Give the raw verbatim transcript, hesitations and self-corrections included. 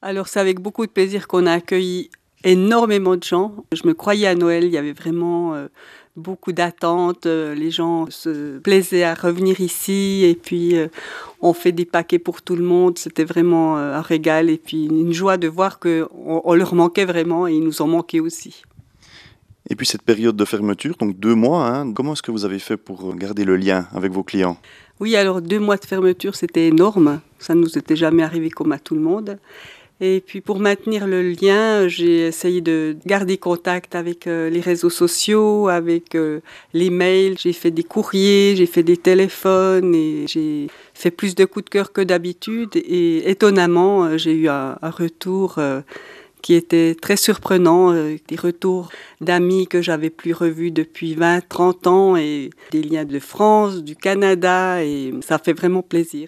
Alors c'est avec beaucoup de plaisir qu'on a accueilli énormément de gens. Je me croyais à Noël, il y avait vraiment euh, beaucoup d'attentes. euh, Les gens se plaisaient à revenir ici et puis euh, on fait des paquets pour tout le monde. C'était vraiment euh, un régal et puis une joie de voir qu'on on leur manquait vraiment et ils nous en manquaient aussi. Et puis cette période de fermeture, donc deux mois, hein, comment est-ce que vous avez fait pour garder le lien avec vos clients? Oui, alors deux mois de fermeture, c'était énorme. Ça ne nous était jamais arrivé comme à tout le monde. Et puis pour maintenir le lien, j'ai essayé de garder contact avec euh, les réseaux sociaux, avec euh, les mails. J'ai fait des courriers, j'ai fait des téléphones et j'ai fait plus de coups de cœur que d'habitude. Et étonnamment, euh, j'ai eu un, un retour euh, qui était très surprenant, euh, des retours d'amis que j'avais plus revus depuis vingt, trente ans et des liens de France, du Canada et ça fait vraiment plaisir.